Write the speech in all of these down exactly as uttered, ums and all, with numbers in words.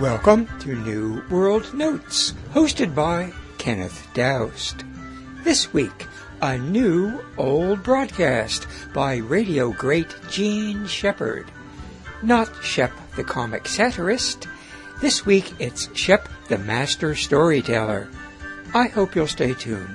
Welcome to New World Notes, hosted by Kenneth Doust. This week, a new old broadcast by radio great Jean Shepherd. Not Shep the comic satirist. This week, it's Shep the master storyteller. I hope you'll stay tuned.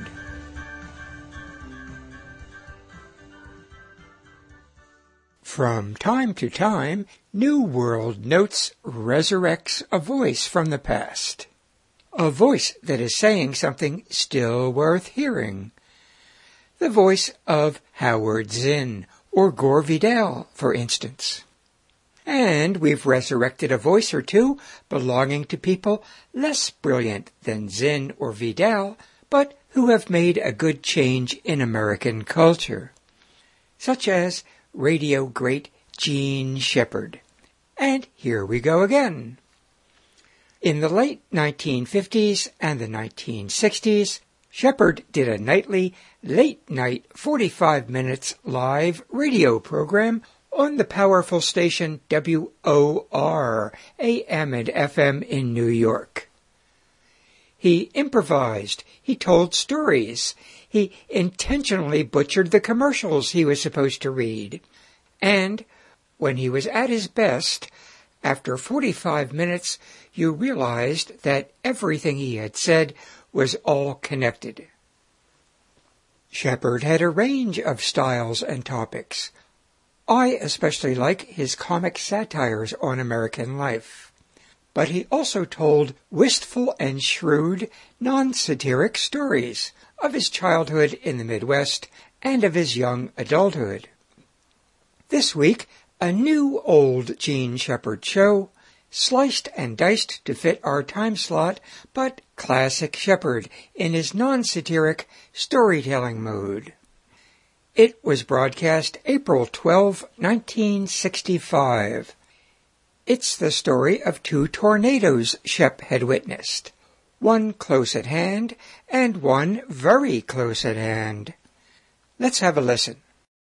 From time to time, New World Notes resurrects a voice from the past. A voice that is saying something still worth hearing. The voice of Howard Zinn or Gore Vidal, for instance. And we've resurrected a voice or two belonging to people less brilliant than Zinn or Vidal, but who have made a good change in American culture, such as radio great Jean Shepherd. And here we go again. In the late nineteen fifties and the nineteen sixties, Shepherd did a nightly, late-night, forty-five minutes live radio program on the powerful station W O R, A M and F M in New York. He improvised, he told stories, he intentionally butchered the commercials he was supposed to read. And when he was at his best, after forty-five minutes, you realized that everything he had said was all connected. Shepherd had a range of styles and topics. I especially like his comic satires on American life. But he also told wistful and shrewd, non-satiric stories of his childhood in the Midwest and of his young adulthood. This week, a new old Jean Shepherd show, sliced and diced to fit our time slot, but classic Shepherd in his non-satiric storytelling mode. It was broadcast April twelfth, nineteen sixty-five. It's the story of two tornadoes Shep had witnessed, one close at hand and one very close at hand. Let's have a listen.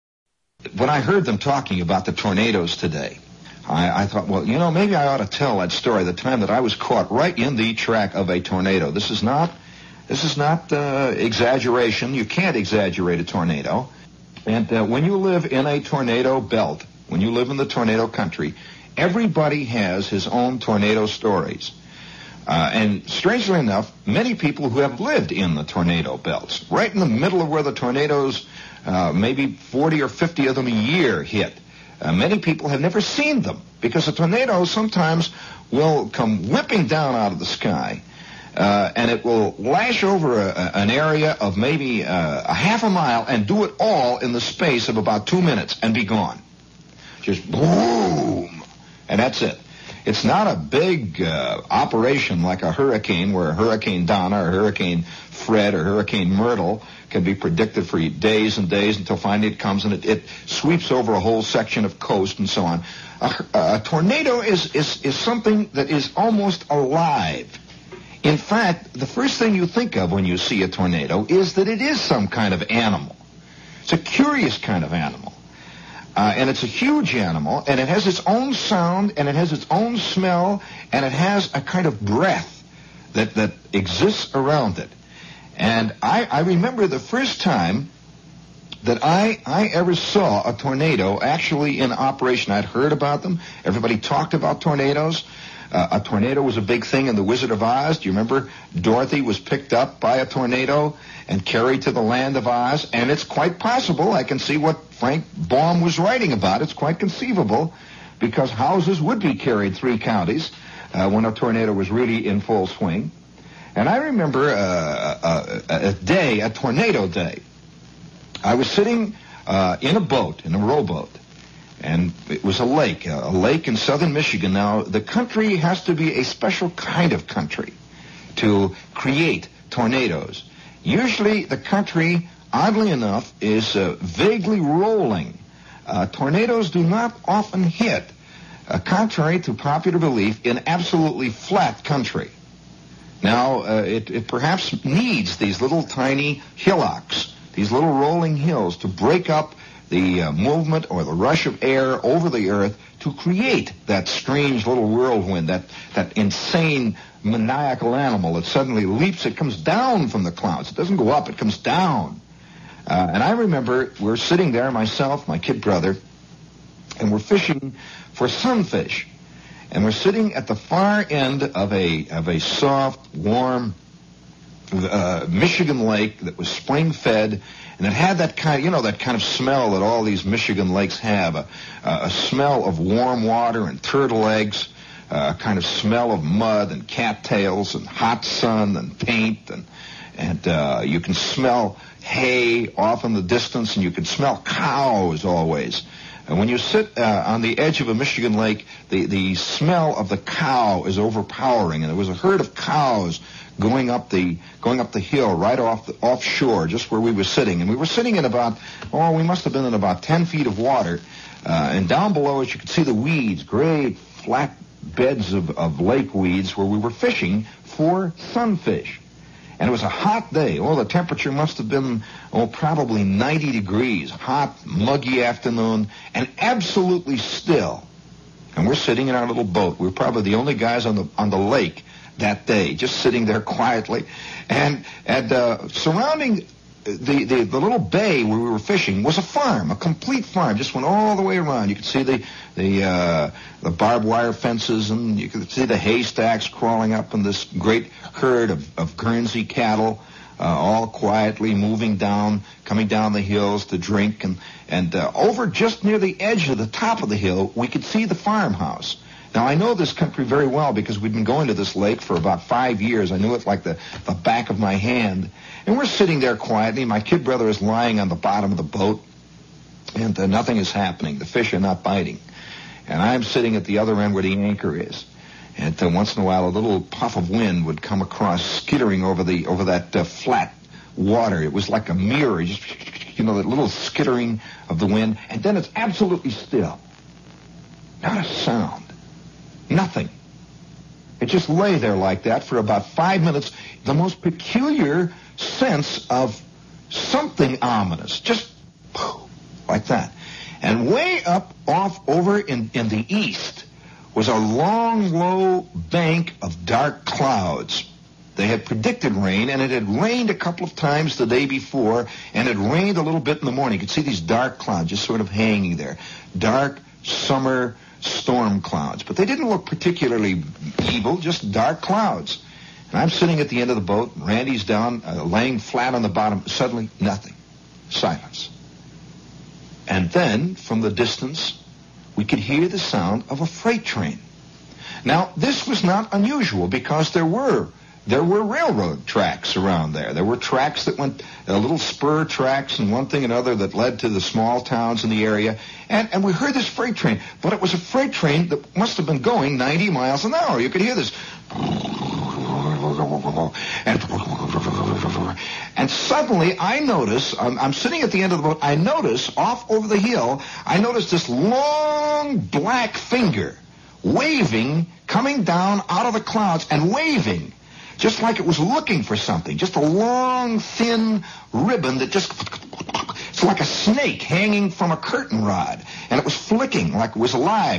When I heard them talking about the tornadoes today, I, I thought, well, you know, maybe I ought to tell that story, the time that I was caught right in the track of a tornado. This is not, this is not uh, exaggeration. You can't exaggerate a tornado. And uh, when you live in a tornado belt, when you live in the tornado country, everybody has his own tornado stories. Uh, and strangely enough, many people who have lived in the tornado belts, right in the middle of where the tornadoes, uh, maybe forty or fifty of them a year hit, uh, many people have never seen them because the tornadoes sometimes will come whipping down out of the sky, uh, and it will lash over a, a, an area of maybe uh, a half a mile and do it all in the space of about two minutes and be gone. Just boom, and that's it. It's not a big uh, operation like a hurricane where Hurricane Donna or Hurricane Fred or Hurricane Myrtle can be predicted for days and days until finally it comes and it, it sweeps over a whole section of coast and so on. A, a tornado is, is, is something that is almost alive. In fact, the first thing you think of when you see a tornado is that it is some kind of animal. It's a curious kind of animal. Uh, and it's a huge animal, and it has its own sound, and it has its own smell, and it has a kind of breath that, that exists around it. And I, I remember the first time that I, I ever saw a tornado actually in operation. I'd heard about them. Everybody talked about tornadoes. Uh, a tornado was a big thing in The Wizard of Oz. Do you remember Dorothy was picked up by a tornado and carried to the land of Oz? And it's quite possible. I can see what Frank Baum was writing about. It's quite conceivable because houses would be carried three counties uh, when a tornado was really in full swing. And I remember uh, a, a day, a tornado day. I was sitting uh, in a boat, in a rowboat. And it was a lake, a lake in southern Michigan. Now, the country has to be a special kind of country to create tornadoes. Usually, the country, oddly enough, is uh, vaguely rolling. Uh, tornadoes do not often hit, uh, contrary to popular belief, in absolutely flat country. Now, uh, it, it perhaps needs these little tiny hillocks, these little rolling hills, to break up the uh, movement or the rush of air over the earth to create that strange little whirlwind, that, that insane maniacal animal that suddenly leaps. It comes down from the clouds. It doesn't go up. It comes down. Uh, and I remember we're sitting there, myself, my kid brother, and we're fishing for sunfish. And we're sitting at the far end of a of a soft, warm uh, Michigan lake that was spring-fed, and it had that kind, you know, that kind of smell that all these Michigan lakes have, a, a smell of warm water and turtle eggs, a kind of smell of mud and cattails and hot sun and paint, and and uh, you can smell hay off in the distance, and you can smell cows always. And when you sit uh, on the edge of a Michigan lake, the, the smell of the cow is overpowering. And there was a herd of cows going up the going up the hill right off the offshore, just where we were sitting. And we were sitting in about, oh, we must have been in about ten feet of water. Uh, and down below us, you could see the weeds, great flat beds of, of lake weeds where we were fishing for sunfish. And it was a hot day. Oh, the temperature must have been, oh, probably ninety degrees. Hot, muggy afternoon, and absolutely still. And we're sitting in our little boat. We were probably the only guys on the on the lake that day, just sitting there quietly. And and uh, surrounding the, the, the little bay where we were fishing was a farm, a complete farm. Just went all the way around. You could see the the uh, the barbed wire fences, and you could see the haystacks crawling up, and this great herd of, of Guernsey cattle, uh, all quietly moving down, coming down the hills to drink. And, and uh, over just near the edge of the top of the hill, we could see the farmhouse. Now, I know this country very well because we'd been going to this lake for about five years. I knew it like the, the back of my hand. And we're sitting there quietly. My kid brother is lying on the bottom of the boat, and uh, nothing is happening. The fish are not biting. And I'm sitting at the other end where the anchor is. And uh, once in a while, a little puff of wind would come across, skittering over the over that uh, flat water. It was like a mirror, just, you know, that little skittering of the wind. And then it's absolutely still. Not a sound. Nothing. It just lay there like that for about five minutes. The most peculiar sense of something ominous. Just like that. And way up off over in, in the east was a long, low bank of dark clouds. They had predicted rain, and it had rained a couple of times the day before, and it rained a little bit in the morning. You could see these dark clouds just sort of hanging there. Dark summer storm clouds. But they didn't look particularly evil, just dark clouds. And I'm sitting at the end of the boat. Randy's down, uh, laying flat on the bottom. Suddenly, nothing. Silence. And then, from the distance, we could hear the sound of a freight train. Now, this was not unusual because there were there were railroad tracks around there. There were tracks that went, uh, little spur tracks and one thing and another that led to the small towns in the area. And, and we heard this freight train, but it was a freight train that must have been going ninety miles an hour. You could hear this. And, and suddenly I notice, I'm, I'm sitting at the end of the boat, I notice off over the hill, I notice this long black finger waving, coming down out of the clouds and waving, just like it was looking for something, just a long, thin ribbon that just, it's like a snake hanging from a curtain rod, and it was flicking like it was alive.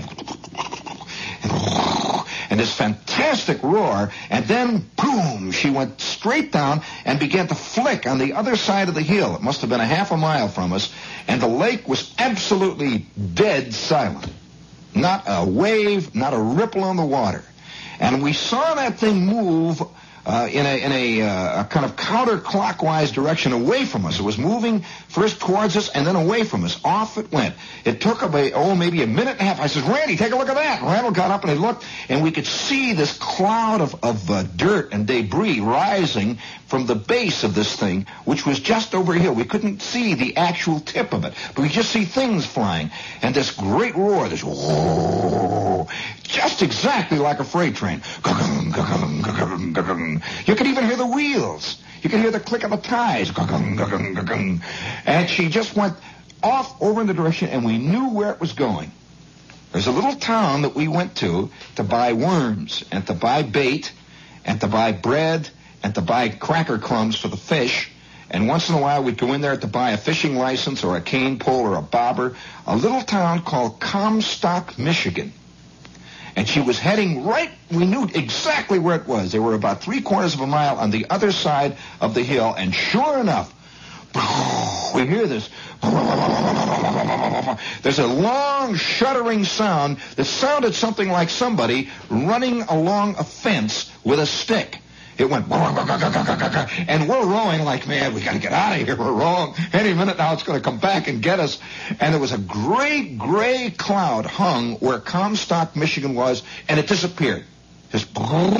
And this fantastic roar, and then, boom, she went straight down and began to flick on the other side of the hill. It must have been a half a mile from us, and the lake was absolutely dead silent. Not a wave, not a ripple on the water. And we saw that thing move uh, in a, in a, uh, a kind of counterclockwise direction away from us. It was moving first towards us and then away from us. Off it went. It took about, oh, maybe a minute and a half. I said, Randy, take a look at that. And Randall got up and he looked, and we could see this cloud of, of uh, dirt and debris rising from the base of this thing, which was just over here. We couldn't see the actual tip of it, but we just see things flying. And this great roar, this whoa, just exactly like a freight train. You could even hear the wheels. You could hear the click of the ties. And she just went off over in the direction, and we knew where it was going. There's a little town that we went to to buy worms and to buy bait and to buy bread and to buy cracker crumbs for the fish. And once in a while, we'd go in there to buy a fishing license or a cane pole or a bobber. A little town called Comstock, Michigan. And she was heading right, we knew exactly where it was. They were about three quarters of a mile on the other side of the hill. And sure enough, we hear this. There's a long, shuddering sound that sounded something like somebody running along a fence with a stick. It went, and we're rowing like, man, we got to get out of here. We're rowing. Any minute now it's going to come back and get us. And there was a great gray cloud hung where Comstock, Michigan was, and it disappeared. Just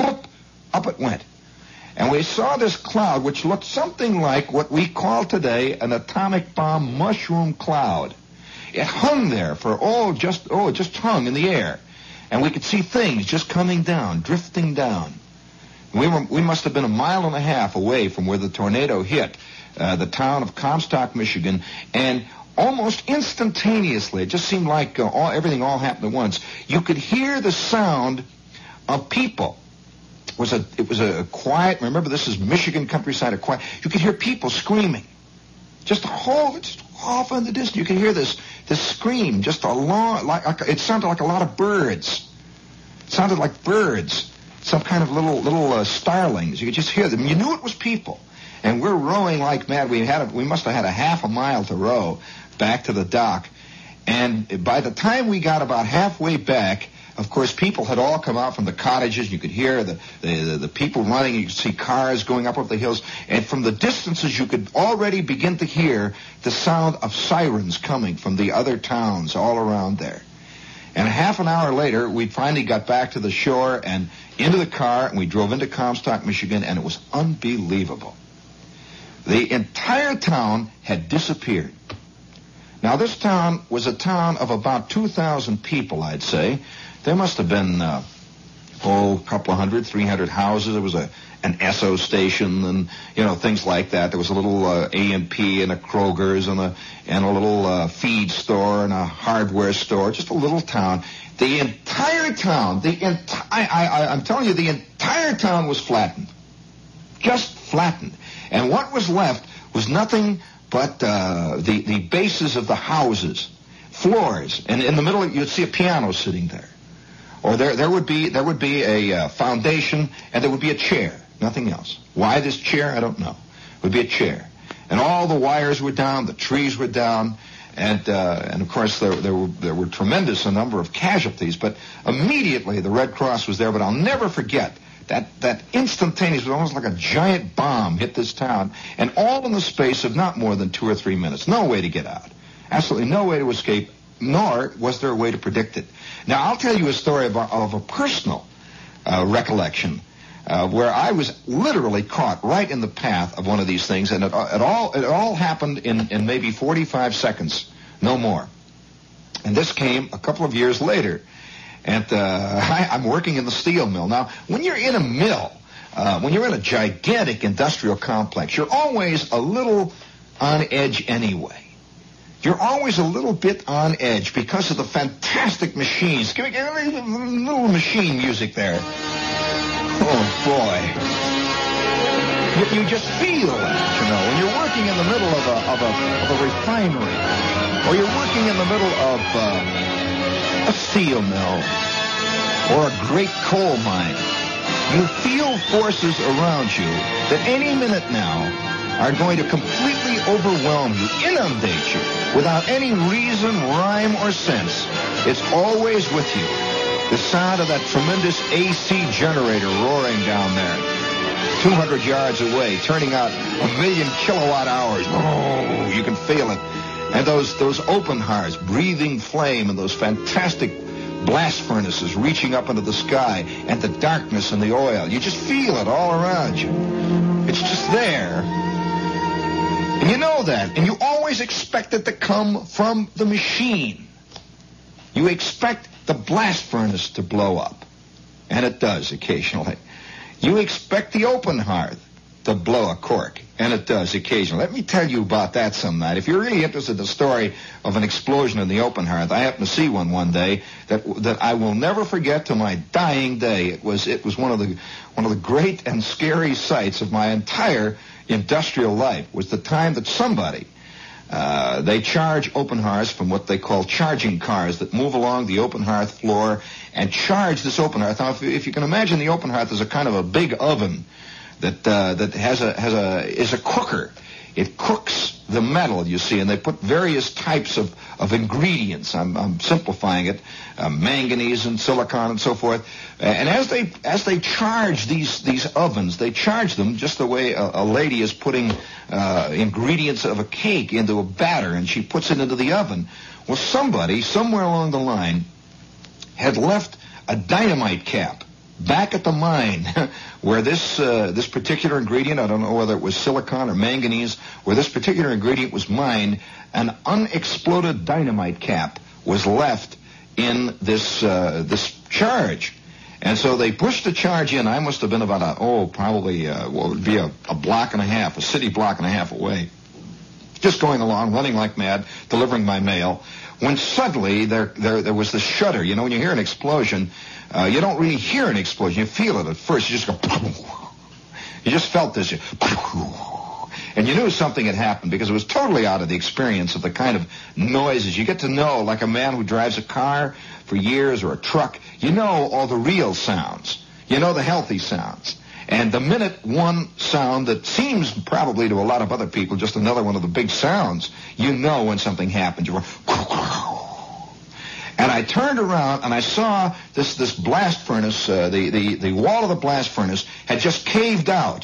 up it went. And we saw this cloud, which looked something like what we call today an atomic bomb mushroom cloud. It hung there for, oh, just, oh, it just hung in the air. And we could see things just coming down, drifting down. We were, we must have been a mile and a half away from where the tornado hit uh, the town of Comstock, Michigan, and almost instantaneously, it just seemed like uh, all, everything all happened at once. You could hear the sound of people. It was a, it was a quiet, remember this is Michigan countryside, a quiet, you could hear people screaming. Just a whole, just off in the distance, you could hear this, this scream, just a long, like, like it sounded like a lot of birds. It sounded like birds. Some kind of little little uh, starlings. You could just hear them. You knew it was people. And we're rowing like mad. We had a, we must have had a half a mile to row back to the dock. And by the time we got about halfway back, of course, people had all come out from the cottages. You could hear the, the, the, the people running. You could see cars going up over the hills. And from the distances, you could already begin to hear the sound of sirens coming from the other towns all around there. And half an hour later, we finally got back to the shore and into the car, and we drove into Comstock, Michigan, and it was unbelievable. The entire town had disappeared. Now, this town was a town of about two thousand people, I'd say. There must have been, uh, oh, a couple of hundred, three hundred houses. There was a an Esso station and, you know, things like that. There was a little uh, A and P and a Kroger's and a, and a little uh, feed store and a hardware store, just a little town. The entire town, the enti- I, I, I'm telling you, the entire town was flattened. Just flattened. And what was left was nothing but uh, the, the bases of the houses, floors, and in the middle you'd see a piano sitting there. Or there, there would be there would be a uh, foundation, and there would be a chair, nothing else. Why this chair? I don't know. It would be a chair, and all the wires were down, the trees were down, and uh, and of course there there were there were tremendous a number of casualties. But immediately the Red Cross was there. But I'll never forget that that instantaneous, it was almost like a giant bomb hit this town, and all in the space of not more than two or three minutes. No way to get out. Absolutely no way to escape. Nor was there a way to predict it. Now, I'll tell you a story of a, of a personal uh, recollection uh, where I was literally caught right in the path of one of these things, and it, it all it all happened in, in maybe forty-five seconds, no more. And this came a couple of years later, and uh, I, I'm working in the steel mill. Now, when you're in a mill, uh, when you're in a gigantic industrial complex, you're always a little on edge anyway. You're always a little bit on edge because of the fantastic machines. Give me a little machine music there. Oh, boy. You, you just feel that, you know, when you're working in the middle of a, of a, of a refinery, or you're working in the middle of uh, a steel mill, or a great coal mine. You feel forces around you that any minute now are going to completely overwhelm you, inundate you, without any reason, rhyme, or sense. It's always with you. The sound of that tremendous A C generator roaring down there, two hundred yards away, turning out a million kilowatt hours. Oh, you can feel it. And those, those open hearts, breathing flame, and those fantastic blast furnaces reaching up into the sky, and the darkness and the oil. You just feel it all around you. It's just there. And you know that, and you always expect it to come from the machine. You expect the blast furnace to blow up, and it does occasionally. You expect the open hearth to blow a cork, and it does occasionally. Let me tell you about that some night. If you're really interested in the story of an explosion in the open hearth, I happened to see one one day that that I will never forget to my dying day. It was it was one of the one of the great and scary sights of my entire industrial life was the time that somebody, uh, they charge open hearths from what they call charging cars that move along the open hearth floor and charge this open hearth. Now, if, if you can imagine the open hearth as a kind of a big oven that uh, that has a has a is a cooker. It cooks the metal, you see, and they put various types of, of ingredients. I'm, I'm simplifying it, uh, manganese and silicon and so forth. Uh, and as they as they charge these these ovens, they charge them just the way a, a lady is putting uh, ingredients of a cake into a batter, and she puts it into the oven. Well, somebody somewhere along the line had left a dynamite cap back at the mine where this uh, this particular ingredient, I don't know whether it was silicon or manganese, where this particular ingredient was mined, an unexploded dynamite cap was left in this uh, this charge. And so they pushed the charge in. I must have been about, a, oh, probably, uh, what would be a, a block and a half, a city block and a half away. Just going along, running like mad, delivering my mail, when suddenly there there, there was this shudder. You know, when you hear an explosion, Uh, you don't really hear an explosion. You feel it at first. You just go, you just felt this, and you knew something had happened because it was totally out of the experience of the kind of noises. You get to know, like a man who drives a car for years or a truck, you know all the real sounds. You know the healthy sounds. And the minute one sound that seems probably to a lot of other people just another one of the big sounds, you know when something happens. You go, and I turned around and I saw this this blast furnace, uh, the, the, the wall of the blast furnace had just caved out.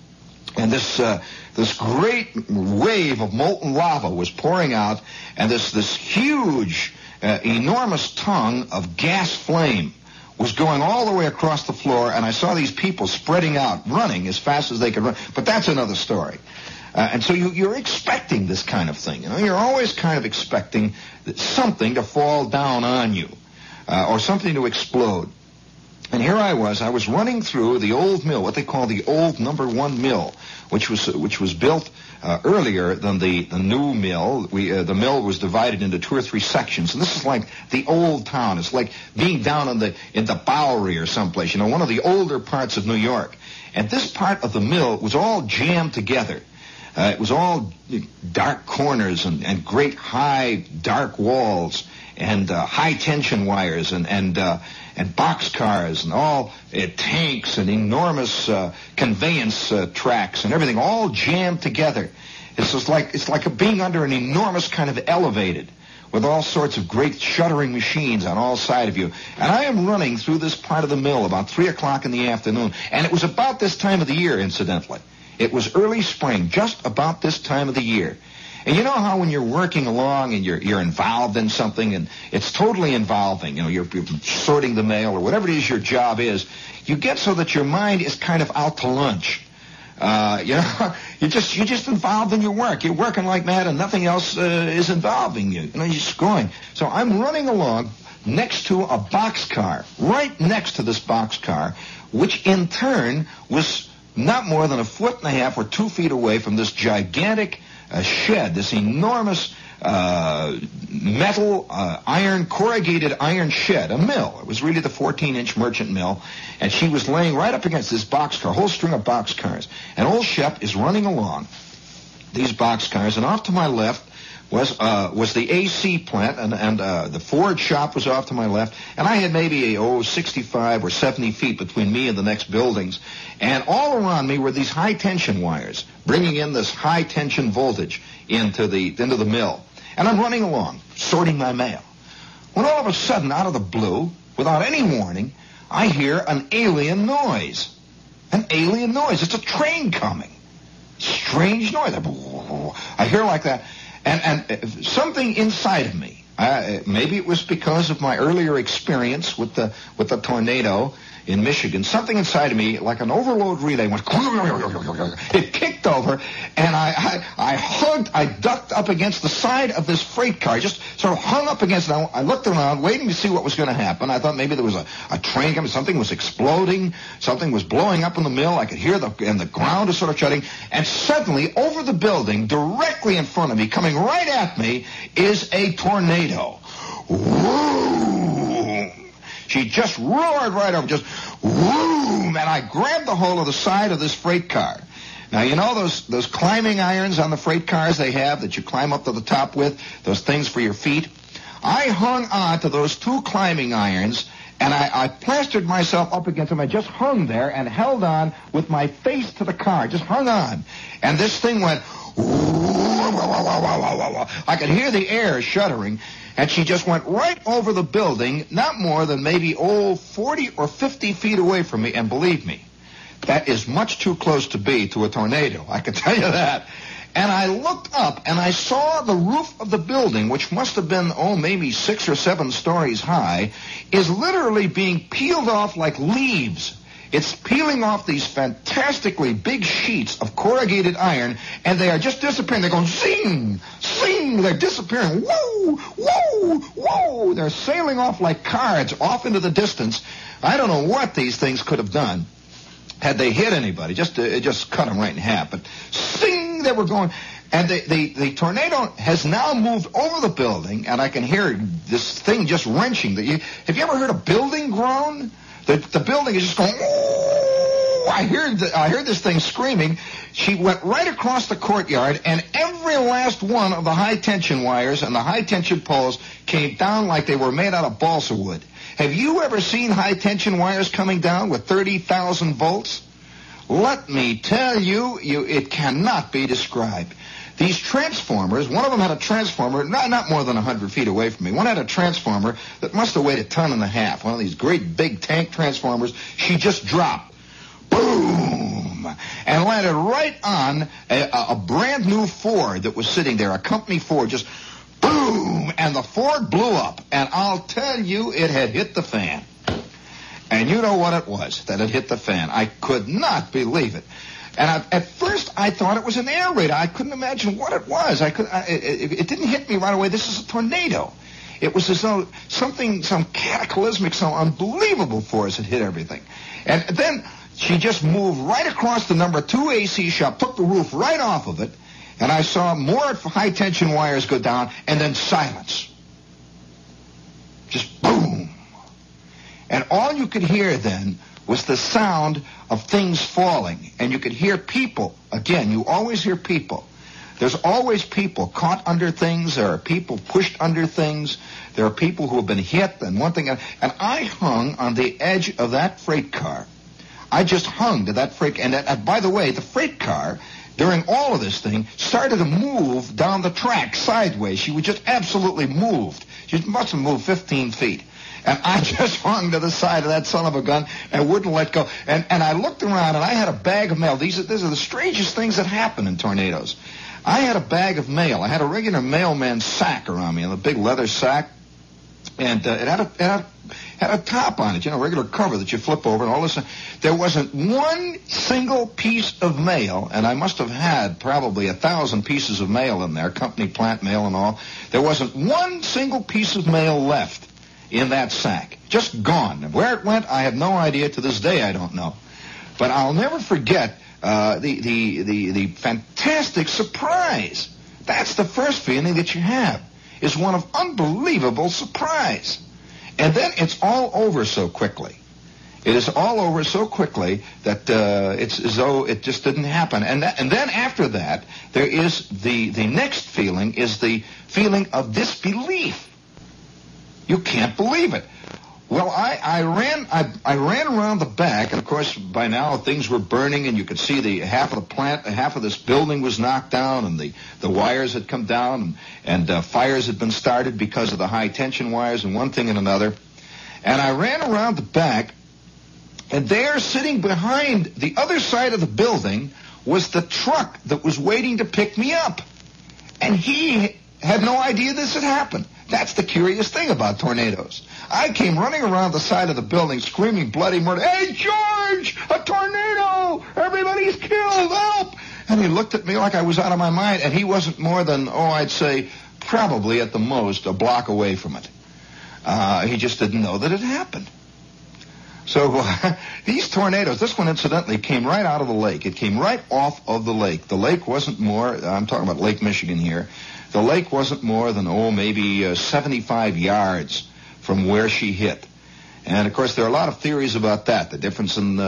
And this uh, this great wave of molten lava was pouring out, and this, this huge, uh, enormous tongue of gas flame was going all the way across the floor, and I saw these people spreading out, running as fast as they could run. But that's another story. Uh, and so you, you're expecting this kind of thing. You know, you're always kind of expecting something to fall down on you, uh, or something to explode. And here I was. I was running through the old mill, what they call the old number one mill, which was which was built uh, earlier than the, the new mill. We uh, the mill was divided into two or three sections, and this is like the old town. It's like being down in the in the Bowery or someplace, you know, one of the older parts of New York. And this part of the mill was all jammed together. Uh, it was all dark corners and, and great high dark walls and uh, high tension wires and and uh, and boxcars and all uh, tanks and enormous uh, conveyance uh, tracks and everything all jammed together. It's just like it's like a being under an enormous kind of elevated with all sorts of great shuttering machines on all sides of you. And I am running through this part of the mill about three o'clock in the afternoon, and it was about this time of the year, incidentally. It was early spring, just about this time of the year. And you know how when you're working along and you're you're involved in something and it's totally involving, you know, you're, you're sorting the mail or whatever it is your job is, you get so that your mind is kind of out to lunch. Uh, you know, you just you're just involved in your work. You're working like mad and nothing else uh, is involving you. You know, you're just going. So I'm running along next to a boxcar, right next to this boxcar, which in turn was not more than a foot and a half or two feet away from this gigantic uh, shed, this enormous uh, metal, uh, iron, corrugated iron shed, a mill. It was really the fourteen-inch merchant mill, and she was laying right up against this boxcar, a whole string of boxcars. And old Shep is running along these boxcars, and off to my left was uh, was the A C plant, and, and uh, the Ford shop was off to my left, and I had maybe, oh, sixty-five or seventy feet between me and the next buildings, and all around me were these high-tension wires, bringing in this high-tension voltage into the into the mill. And I'm running along, sorting my mail, when all of a sudden, out of the blue, without any warning, I hear an alien noise. An alien noise. It's a train coming. Strange noise. I hear like that. And, and something inside of me, uh, maybe it was because of my earlier experience with the with the tornado in Michigan, something inside of me, like an overload relay, went, it kicked over, and I, I, I hugged, I ducked up against the side of this freight car, just sort of hung up against it. I looked around, waiting to see what was going to happen. I thought maybe there was a, a train coming, something was exploding, something was blowing up in the mill. I could hear the, and the ground is sort of shutting, and suddenly, over the building, directly in front of me, coming right at me, is a tornado. Woo! She just roared right over, just whoom, and I grabbed the whole of the side of this freight car. Now, you know those those climbing irons on the freight cars they have that you climb up to the top with, those things for your feet? I hung on to those two climbing irons, and I, I plastered myself up against them. I just hung there and held on with my face to the car, just hung on. And this thing went, I could hear the air shuddering, and she just went right over the building, not more than maybe, oh, forty or fifty feet away from me. And believe me, that is much too close to be to a tornado, I can tell you that. And I looked up, and I saw the roof of the building, which must have been, oh, maybe six or seven stories high, is literally being peeled off like leaves. It's peeling off these fantastically big sheets of corrugated iron, and they are just disappearing. They're going zing, zing. They're disappearing. Whoa, whoa, whoa. They're sailing off like cards off into the distance. I don't know what these things could have done had they hit anybody. Just uh, it just cut them right in half. But zing, they were going. And the, the, the tornado has now moved over the building, and I can hear this thing just wrenching. The, you, have you ever heard a building groan? The, the building is just going, ooh! I heard, the, I heard this thing screaming. She went right across the courtyard, and every last one of the high-tension wires and the high-tension poles came down like they were made out of balsa wood. Have you ever seen high-tension wires coming down with thirty thousand volts? Let me tell you, you, it cannot be described. These transformers, one of them had a transformer, not, not more than one hundred feet away from me. One had a transformer that must have weighed a ton and a half. One of these great big tank transformers. She just dropped. Boom! And landed right on a, a brand new Ford that was sitting there, a company Ford, just boom! And the Ford blew up. And I'll tell you, it had hit the fan. And you know what it was that had hit the fan. I could not believe it. And I, at first, I thought it was an aerator. I couldn't imagine what it was. I could. I, it, it didn't hit me right away. This is a tornado. It was as though something, some cataclysmic, some unbelievable force had hit everything. And then she just moved right across the number two A C shop, took the roof right off of it, and I saw more high-tension wires go down, and then silence. Just boom. And all you could hear then was the sound of things falling. And you could hear people. Again, you always hear people. There's always people caught under things. There are people pushed under things. There are people who have been hit and one thing. And I hung on the edge of that freight car. I just hung to that freight. And, and by the way, the freight car, during all of this thing, started to move down the track sideways. She was just absolutely moved. She must have moved fifteen feet. And I just hung to the side of that son of a gun and wouldn't let go. And and I looked around, and I had a bag of mail. These are, these are the strangest things that happen in tornadoes. I had a bag of mail. I had a regular mailman sack around me, a big leather sack. And uh, it, had a, it had, a, had a top on it, you know, a regular cover that you flip over and all this. There wasn't one single piece of mail, and I must have had probably a thousand pieces of mail in there, company plant mail and all. There wasn't one single piece of mail left in that sack. Just gone. Where it went, I have no idea. To this day, I don't know. But I'll never forget uh, the, the, the, the fantastic surprise. That's the first feeling that you have, is one of unbelievable surprise. And then it's all over so quickly. It is all over so quickly that uh, it's as though it just didn't happen. And that, and then after that, there is the, the next feeling is the feeling of disbelief. You can't believe it. Well, I, I ran I, I ran around the back, and of course by now things were burning, and you could see the half of the plant, half of this building was knocked down, and the, the wires had come down, and, and uh, fires had been started because of the high tension wires, and one thing and another. And I ran around the back, and there, sitting behind the other side of the building, was the truck that was waiting to pick me up, and he had no idea this had happened. That's the curious thing about tornadoes. I came running around the side of the building screaming bloody murder. Hey, George! A tornado! Everybody's killed! Help! And he looked at me like I was out of my mind, and he wasn't more than, oh, I'd say probably at the most a block away from it. Uh, he just didn't know that it happened. So uh, these tornadoes, this one incidentally came right out of the lake. It came right off of the lake. The lake wasn't more, I'm talking about Lake Michigan here. The lake wasn't more than, oh, maybe uh, seventy-five yards from where she hit. And, of course, there are a lot of theories about that. The difference in uh,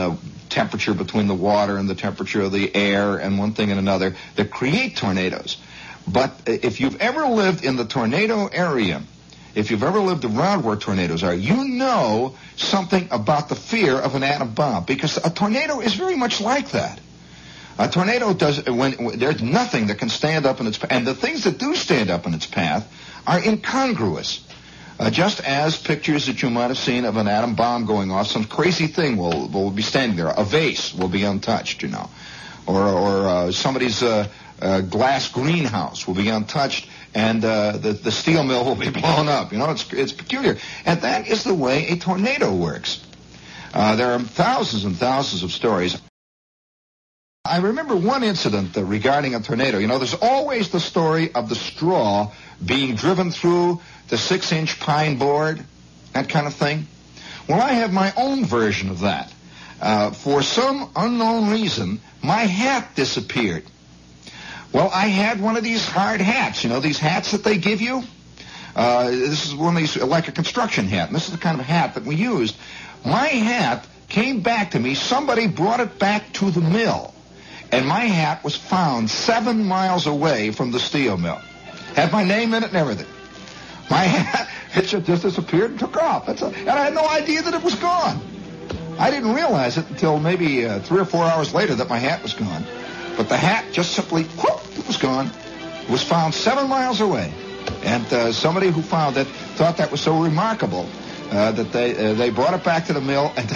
temperature between the water and the temperature of the air and one thing and another that create tornadoes. But if you've ever lived in the tornado area, if you've ever lived around where tornadoes are, you know something about the fear of an atom bomb, because a tornado is very much like that. A tornado does, when, when there's nothing that can stand up in its path, and the things that do stand up in its path are incongruous. Uh, just as pictures that you might have seen of an atom bomb going off, some crazy thing will will be standing there. A vase will be untouched, you know, or or uh, somebody's uh, uh, glass greenhouse will be untouched, and uh, the the steel mill will be blown up. You know, it's it's peculiar, and that is the way a tornado works. Uh, there are thousands and thousands of stories. I remember one incident uh, regarding a tornado. You know, there's always the story of the straw being driven through the six-inch pine board, that kind of thing. Well, I have my own version of that. Uh, for some unknown reason, my hat disappeared. Well, I had one of these hard hats, you know, these hats that they give you. Uh, this is one of these, like a construction hat, and this is the kind of hat that we used. My hat came back to me. Somebody brought it back to the mill, and my hat was found seven miles away from the steel mill. Had my name in it and everything. My hat, it just disappeared and took off. That's a, and I had no idea that it was gone. I didn't realize it until maybe uh, three or four hours later that my hat was gone. But the hat just simply, whoop, it was gone. It was found seven miles away. And uh, somebody who found it thought that was so remarkable uh, that they uh, they brought it back to the mill. And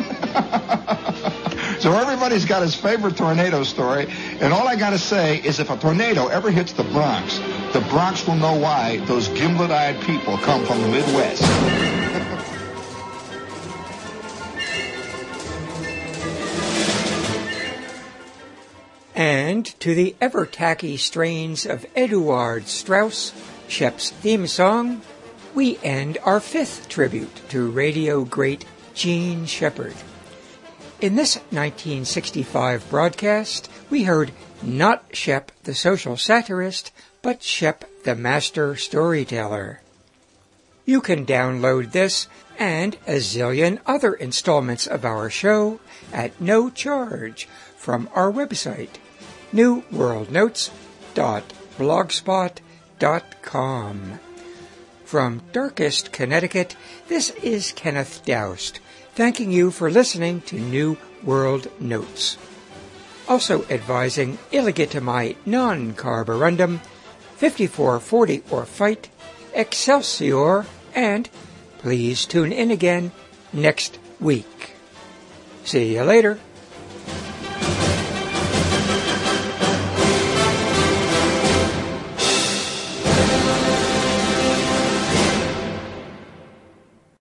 so everybody's got his favorite tornado story. And all I got to say is if a tornado ever hits the Bronx, the Bronx will know why those gimlet-eyed people come from the Midwest. And to the ever-tacky strains of Eduard Strauss, Shep's theme song, we end our fifth tribute to radio great Jean Shepherd. In this nineteen sixty-five broadcast, we heard not Shep the social satirist, but Shep the master storyteller. You can download this and a zillion other installments of our show at no charge from our website, new world notes dot blogspot dot com. From darkest Connecticut, this is Kenneth Doust, thanking you for listening to New World Notes. Also advising illegitimate non-carborundum, fifty-four forty or fight, Excelsior, and please tune in again next week. See you later.